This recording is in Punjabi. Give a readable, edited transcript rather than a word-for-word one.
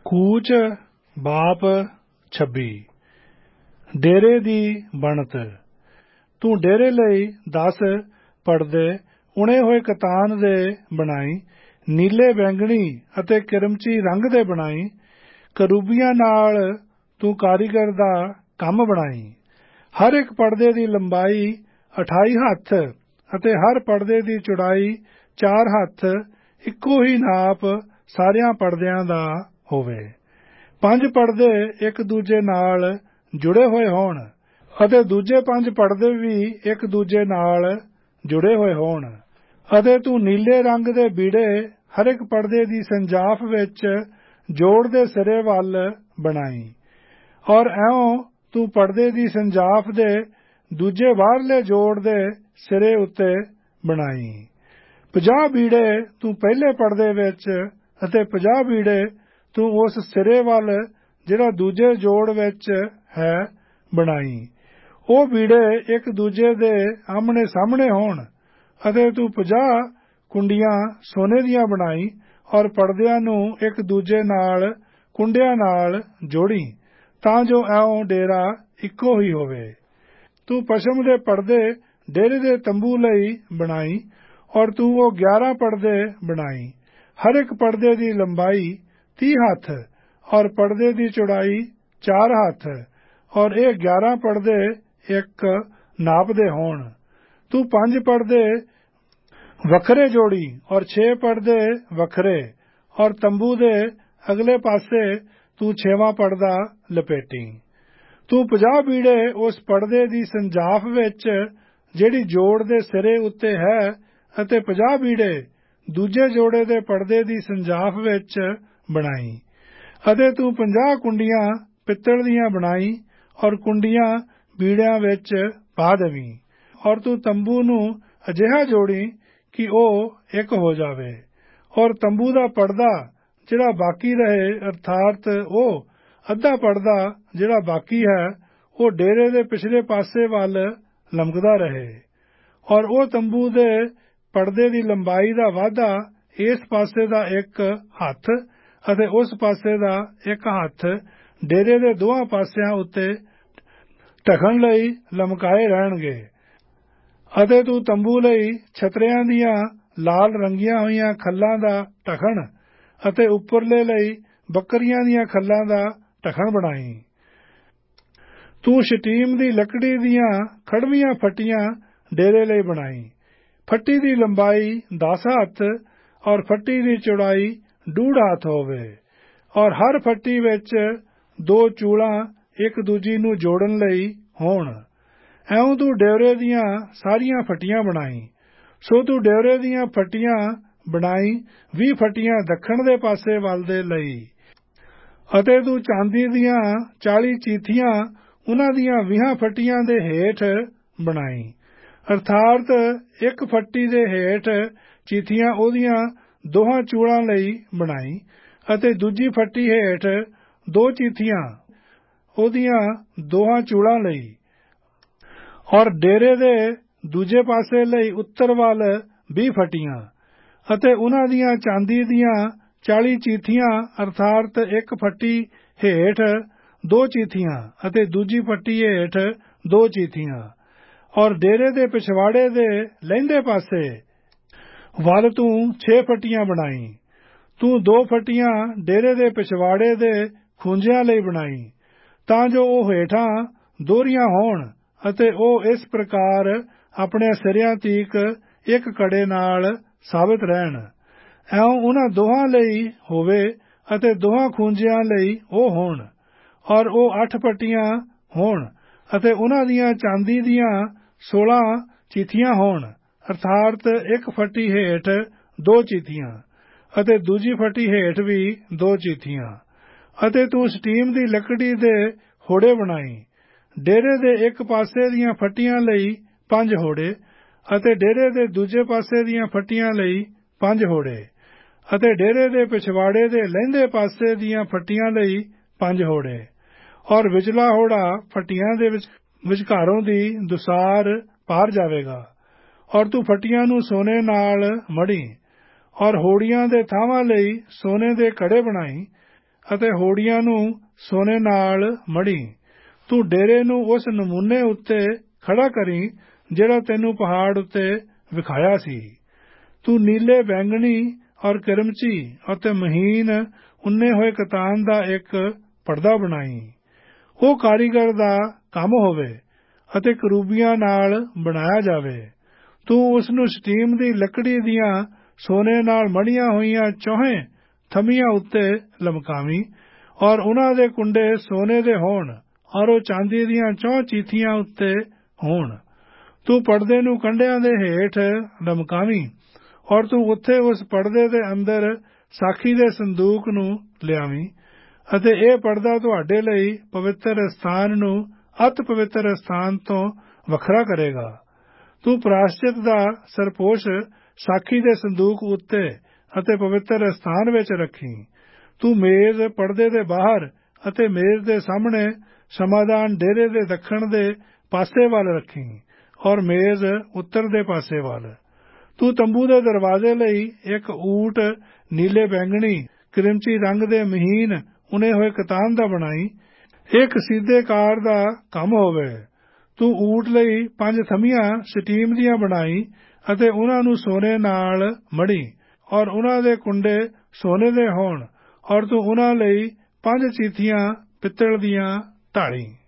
ਕੂਚ ਬਾਪ ਛੱਬੀ। ਡੇਰੇ ਦੀ ਬਣਤ। ਤੂੰ ਡੇਰੇ ਲਈ 10 ਪੜਦੇ ਉਣੇ ਹੋਏ ਕਤਾਨ ਦੇ ਬਣਾਈ, ਨੀਲੇ ਬੈਂਗਣੀ ਅਤੇ ਕਿਰਮਚੀ ਰੰਗ ਦੇ ਬਣਾਈ। ਕਰੂਬੀਆਂ ਨਾਲ ਤੂੰ ਕਾਰੀਗਰ ਦਾ ਕੰਮ ਬਣਾਈ। ਹਰ ਇੱਕ ਪੜਦੇ ਦੀ ਲੰਬਾਈ 28 ਹੱਥ ਅਤੇ ਹਰ ਪੜਦੇ ਦੀ ਚੌੜਾਈ 4 ਹੱਥ, ਇੱਕੋ ਹੀ ਨਾਪ ਸਾਰਿਆਂ ਪੜਦਿਆਂ ਦਾ ਹੋਵੇ। 5 ਪੜਦੇ ਇੱਕ ਦੂਜੇ ਨਾਲ ਜੁੜੇ ਹੋਏ ਹੋਣ ਅਤੇ ਦੂਜੇ 5 ਪੜਦੇ ਵੀ ਇੱਕ ਦੂਜੇ ਨਾਲ ਜੁੜੇ ਹੋਏ ਹੋਣ। ਅਤੇ ਤੂੰ ਨੀਲੇ ਰੰਗ ਦੇ ਬੀੜੇ ਹਰ ਇੱਕ ਪੜਦੇ ਦੀ ਸੰਜਾਫ ਵਿੱਚ ਜੋੜ ਦੇ ਸਿਰੇ ਵੱਲ ਬਣਾਈ। ਔਰ ਇਉਂ ਤੂੰ ਪੜਦੇ ਦੀ ਸੰਜਾਫ ਦੇ ਦੂਜੇ ਬਾਹਰਲੇ ਜੋੜ ਦੇ ਸਿਰੇ ਉੱਤੇ ਬਣਾਈ। 50 ਬੀੜੇ ਤੂੰ ਪਹਿਲੇ ਪੜਦੇ ਵਿੱਚ ਅਤੇ 50 ਬੀੜੇ ਤੂੰ ਉਸ ਸਿਰੇ ਵੱਲ ਜਿਹੜਾ ਦੂਜੇ ਜੋੜ ਵਿੱਚ ਹੈ ਬਣਾਈ। ਉਹ ਬੀੜੇ ਇੱਕ ਦੂਜੇ ਦੇ ਆਹਮਣੇ ਸਾਹਮਣੇ ਹੋਣ। ਅਤੇ ਤੂੰ 50 ਕੁੰਡੀਆਂ ਸੋਨੇ ਦੀਆਂ ਬਣਾਈ ਔਰ ਪੜਦਿਆਂ ਨੂੰ ਇੱਕ ਦੂਜੇ ਨਾਲ ਕੁੰਡਿਆਂ ਨਾਲ ਜੋੜੀ, ਤਾਂ ਜੋ ਇਉਂ ਡੇਰਾ ਇੱਕੋ ਹੀ ਹੋਵੇ। ਤੂੰ ਪਸ਼ਮ ਦੇ ਪੜਦੇ ਡੇਰੇ ਦੇ ਤੰਬੂ ਲਈ ਬਣਾਈ ਔਰ ਤੂੰ ਉਹ 11 ਪੜਦੇ ਬਣਾਈ। ਹਰ ਇੱਕ ਪੜਦੇ ਦੀ ਲੰਬਾਈ 30 ਹੱਥ ਔਰ ਪੜਦੇ ਦੀ ਚੌੜਾਈ 4 ਹੱਥ, ਔਰ ਇਹ 11 ਪੜਦੇ ਇੱਕ ਨਾਪ ਦੇ ਹੋਣ। ਤੂੰ 5 ਪੜਦੇ ਵੱਖਰੇ ਜੋੜੀ ਔਰ 6 ਪੜਦੇ ਵੱਖਰੇ, ਔਰ ਤੰਬੂ ਦੇ ਅਗਲੇ ਪਾਸੇ ਤੂੰ 6ਵਾਂ ਪੜਦਾ ਲਪੇਟੀ। ਤੂੰ 50 ਬੀੜੇ ਉਸ ਪੜਦੇ ਦੀ ਸੰਜਾਫ ਵਿੱਚ ਜਿਹੜੀ ਜੋੜ ਦੇ ਸਿਰੇ ਉੱਤੇ ਹੈ ਅਤੇ 50 ਬੀੜੇ ਦੂਜੇ ਜੋੜੇ ਦੇ ਪੜਦੇ ਦੀ ਸੰਜਾਫ ਵਿੱਚ ਬਣਾਈ। ਅਤੇ ਤੂੰ 50 ਕੁੰਡੀਆਂ ਪਿੱਤਲ ਦੀਆਂ ਬਣਾਈ ਔਰ ਕੁੰਡੀਆਂ ਬੀੜਿਆਂ ਵਿੱਚ ਪਾ ਦੇਵੀਂ। ਔਰ ਤੂੰ ਤੰਬੂ ਨੂੰ ਅਜਿਹਾ ਜੋੜੀ ਕਿ ਉਹ ਇੱਕ ਹੋ ਜਾਵੇ। ਔਰ ਤੰਬੂ ਦਾ ਪੜਦਾ ਜਿਹੜਾ ਬਾਕੀ ਰਹੇ, ਅਰਥਾਤ ਉਹ ਅੱਧਾ ਪੜਦਾ ਜਿਹੜਾ ਬਾਕੀ ਹੈ, ਉਹ ਡੇਰੇ ਦੇ ਪਿਛਲੇ ਪਾਸੇ ਵੱਲ ਲਮਕਦਾ ਰਹੇ। ਔਰ ਉਹ ਤੰਬੂ ਦੇ ਪੜਦੇ ਦੀ ਲੰਬਾਈ ਦਾ ਵਾਧਾ ਇਸ ਪਾਸੇ ਦਾ 1 ਹੱਥ ਅਤੇ ਉਸ ਪਾਸੇ ਦਾ 1 ਹੱਥ ਡੇਰੇ ਦੇ ਦੋਹਾਂ ਪਾਸਿਆਂ ਉੱਤੇ ਢਕਣ ਲਈ ਲਮਕਾਏ ਰਹਿਣਗੇ। ਅਤੇ ਤੂੰ ਤੰਬੂ ਲਈ ਛਤਰਿਆਂ ਦੀਆਂ ਲਾਲ ਰੰਗੀਆਂ ਹੋਈਆਂ ਖੱਲਾਂ ਦਾ ਢਕਣ ਅਤੇ ਉੱਪਰਲੇ ਲਈ ਬੱਕਰੀਆਂ ਦੀਆਂ ਖੱਲਾਂ ਦਾ ਢਕਣ ਬਣਾਈ। ਤੂੰ ਸ਼ਟੀਮ ਦੀ ਲੱਕੜੀ ਦੀਆਂ ਖੜਵੀਆਂ ਫੱਟੀਆਂ ਡੇਰੇ ਲਈ ਬਣਾਈ। ਫੱਟੀ ਦੀ ਲੰਬਾਈ 10 ਹੱਥ ਔਰ ਫੱਟੀ ਦੀ ਚੌੜਾਈ 1.5 ਹੱਥ ਹੋਵੇ, ਔਰ ਹਰ ਫੱਟੀ ਵਿੱਚ 2 ਚੂੜਾਂ ਇੱਕ ਦੂਜੀ ਨੂੰ ਜੋੜਨ ਲਈ ਹੋਣ। ਇਉਂ ਤੂੰ ਡੇਰੇ ਦੀਆਂ ਸਾਰੀਆਂ ਫੱਟੀਆਂ ਬਣਾਈ। ਸੋ ਤੂੰ ਡੇਰੇ ਦੀਆਂ ਫੱਟੀਆਂ ਬਣਾਈ 20 ਫੱਟੀਆਂ ਦੱਖਣ ਦੇ ਪਾਸੇ ਵੱਲ ਦੇ ਲਈ। ਅਤੇ ਤੂੰ ਚਾਂਦੀ ਦੀਆਂ 40 ਚੀਥੀਆਂ ਉਹਨਾਂ ਦੀਆਂ 20 ਫੱਟੀਆਂ ਦੇ ਹੇਠ ਬਣਾਈ, ਅਰਥਾਤ ਇੱਕ ਫੱਟੀ ਦੇ ਹੇਠ ਚੀਥੀਆਂ ਉਹਦੀਆਂ 2 ਚੂੜਾਂ ਲਈ ਬਣਾਈ ਅਤੇ ਦੂਜੀ ਫੱਟੀ ਹੇਠ 2 ਚੀਥੀਆਂ ਉਹਦੀਆਂ 2 ਚੂੜਾਂ ਲਈ। ਔਰ ਡੇਰੇ ਦੇ ਦੂਜੇ ਪਾਸੇ ਲਈ ਉੱਤਰ ਵੱਲ 20 ਫੱਟੀਆਂ ਅਤੇ ਉਹਨਾਂ ਦੀਆਂ ਚਾਂਦੀ ਦੀਆਂ 40 ਚੀਥੀਆਂ, ਅਰਥਾਤ ਇੱਕ ਫੱਟੀ ਹੇਠ 2 ਚੀਥੀਆਂ ਅਤੇ ਦੂਜੀ ਫੱਟੀ ਹੇਠ 2 ਚੀਥੀਆਂ। ਔਰ ਡੇਰੇ ਦੇ ਪਿਛਵਾੜੇ ਦੇ ਲਹਿੰਦੇ ਪਾਸੇ ਵੱਲ ਤੂੰ 6 ਫੱਟੀਆਂ ਬਣਾਈ। ਤੂੰ 2 ਫੱਟੀਆਂ ਡੇਰੇ ਦੇ ਪਿਛਵਾੜੇ ਦੇ ਖੂੰਜਿਆਂ ਲਈ ਬਣਾਈ, ਤਾਂ ਜੋ ਉਹ ਹੇਠਾਂ ਦੋਹਰੀਆਂ ਹੋਣ ਅਤੇ ਉਹ ਇਸ ਪ੍ਰਕਾਰ ਆਪਣੇ ਸਿਰਿਆਂ ਤੀਕ ਇੱਕ ਕੜੇ ਨਾਲ ਸਾਬਿਤ ਰਹਿਣ। ਇਉਂ ਉਹਨਾਂ ਦੋਹਾਂ ਲਈ ਹੋਵੇ ਅਤੇ ਦੋਹਾਂ ਖੂੰਜਿਆਂ ਲਈ ਉਹ ਹੋਣ। ਔਰ ਉਹ 8 ਫੱਟੀਆਂ ਹੋਣ ਅਤੇ ਉਹਨਾਂ ਦੀਆਂ ਚਾਂਦੀ ਦੀਆਂ 16 ਚੀਥੀਆਂ ਹੋਣ, ਅਰਥਾਤ ਇੱਕ ਫੱਟੀ ਹੇਠ 2 ਚੀਥੀਆਂ ਅਤੇ ਦੂਜੀ ਫੱਟੀ ਹੇਠ ਵੀ 2 ਚੀਥੀਆਂ। ਅਤੇ ਤੂੰ ਸ਼ਟੀਮ ਦੀ ਲੱਕੜੀ ਦੇ ਹੋੜੇ ਬਣਾਈ। ਡੇਰੇ ਦੇ ਇੱਕ ਪਾਸੇ ਦੀਆਂ ਫੱਟੀਆਂ ਲਈ 5 ਹੋੜੇ ਅਤੇ ਡੇਰੇ ਦੇ ਦੂਜੇ ਪਾਸੇ ਦੀਆਂ ਫੱਟੀਆਂ ਲਈ 5 ਹੋੜੇ ਅਤੇ ਡੇਰੇ ਦੇ ਪਿਛਵਾੜੇ ਦੇ ਲਹਿੰਦੇ ਪਾਸੇ ਦੀਆਂ ਫੱਟੀਆਂ ਲਈ 5 ਹੋੜੇ। ਔਰ ਵਿਚਲਾ ਹੋੜਾ ਫੱਟੀਆਂ ਦੇ ਵਿਚਕਾਰੋਂ ਦੀ ਦੁਸਾਰ ਪਾਰ ਜਾਵੇਗਾ। ਔਰ ਤੂੰ ਫੱਟੀਆਂ ਨੂੰ ਸੋਨੇ ਨਾਲ ਮੜੀ ਔਰ ਹੋੜੀਆਂ ਦੇ ਥਾਵਾਂ ਲਈ ਸੋਨੇ ਦੇ ਕੜੇ ਬਣਾਈ ਅਤੇ ਹੋੜੀਆਂ ਨੂੰ ਸੋਨੇ ਨਾਲ ਮੜ੍ਹੀ। ਤੂੰ ਡੇਰੇ ਨੂੰ ਉਸ ਨਮੂਨੇ ਉੱਤੇ ਖੜਾ ਕਰੀਂ ਜਿਹੜਾ ਤੈਨੂੰ ਪਹਾੜ ਉੱਤੇ ਵਿਖਾਇਆ ਸੀ। ਤੂੰ ਨੀਲੇ ਬੈਂਗਣੀ ਔਰ ਕਿਰਮਚੀ ਅਤੇ ਮਹੀਨ ਉੰਨੇ ਹੋਏ ਕਤਾਨ ਦਾ ਇੱਕ ਪਰਦਾ ਬਣਾਈ। ਉਹ ਕਾਰੀਗਰ ਦਾ ਕੰਮ ਹੋਵੇ ਅਤੇ ਕਰੂਬੀਆਂ ਨਾਲ ਬਣਾਇਆ ਜਾਵੇ। ਤੂੰ ਉਸ ਨੂੰ ਸ਼ਟੀਮ ਦੀ ਲੱਕੜੀ ਦੀਆਂ ਸੋਨੇ ਨਾਲ ਮੜ੍ਹੀਆਂ ਹੋਈਆਂ ਚੌਹਾਂ ਥੰਮੀਆਂ ਉੱਤੇ ਲਮਕਾਵੀਂ ਔਰ ਉਨ੍ਹਾਂ ਦੇ ਕੁੰਡੇ ਸੋਨੇ ਦੇ ਹੋਣ ਔਰ ਉਹ ਚਾਂਦੀ ਦੀਆਂ 4 ਚੀਥੀਆਂ ਉੱਤੇ ਹੋਣ। ਤੂੰ ਪਰਦੇ ਨੂੰ ਕੰਢਿਆਂ ਦੇ ਹੇਠ ਲਮਕਾਵੀਂ ਔਰ ਤੂੰ ਉੱਥੇ ਉਸ ਪਰਦੇ ਦੇ ਅੰਦਰ ਸਾਖੀ ਦੇ ਸੰਦੂਕ ਨੂੰ ਲਿਆਵੀਂ ਅਤੇ ਇਹ ਪਰਦਾ ਤੁਹਾਡੇ ਲਈ ਪਵਿੱਤਰ ਸਥਾਨ ਨੂੰ ਅਤਿ ਪਵਿੱਤਰ ਸਥਾਨ ਤੋਂ ਵੱਖਰਾ ਕਰੇਗਾ। ਤੂੰ ਪ੍ਰਾਸ਼ਚਿਤ ਦਾ ਸਰਪੋਸ਼ ਸਾਖੀ ਦੇ ਸੰਦੂਕ ਉੱਤੇ ਅਤੇ ਪਵਿੱਤਰ ਸਥਾਨ ਵਿੱਚ ਰੱਖੀਂ। ਤੂੰ ਮੇਜ਼ ਪਰਦੇ ਦੇ ਬਾਹਰ ਅਤੇ ਮੇਜ਼ ਦੇ ਸਾਹਮਣੇ ਸਮਾਧਾਨ ਡੇਰੇ ਦੇ ਦੱਖਣ ਦੇ ਪਾਸੇ ਵੱਲ ਰੱਖੀਂ ਔਰ ਮੇਜ਼ ਉੱਤਰ ਦੇ ਪਾਸੇ ਵੱਲ। ਤੂੰ ਤੰਬੂ ਦੇ ਦਰਵਾਜ਼ੇ ਲਈ ਇੱਕ ਊਠ ਨੀਲੇ ਬੈਂਗਣੀ ਕਿਰਮਚੀ ਰੰਗ ਦੇ ਮਹੀਨ ਉਨੇ ਹੋਏ ਕਤਾਨ ਦਾ ਬਣਾਈ। ਇਹ ਕਸੀਦੇ ਕਾਰ ਦਾ ਕੰਮ ਹੋਵੇ। ਤੂੰ ਊਠ ਲਈ 5 ਥੰਮੀਆਂ ਸ਼ਟੀਮ ਦੀਆਂ ਬਣਾਈ ਅਤੇ ਉਨ੍ਹਾਂ ਨੂੰ ਸੋਨੇ ਨਾਲ ਮੜ੍ਹੀ ਔਰ ਉਨ੍ਹਾਂ ਦੇ ਕੁੰਡੇ ਸੋਨੇ ਦੇ ਹੋਣ ਔਰ ਤੂੰ ਉਨ੍ਹਾਂ ਲਈ 5 ਚੀਥੀਆਂ ਪਿੱਤਲ ਦੀਆਂ ਢਾਲੀ।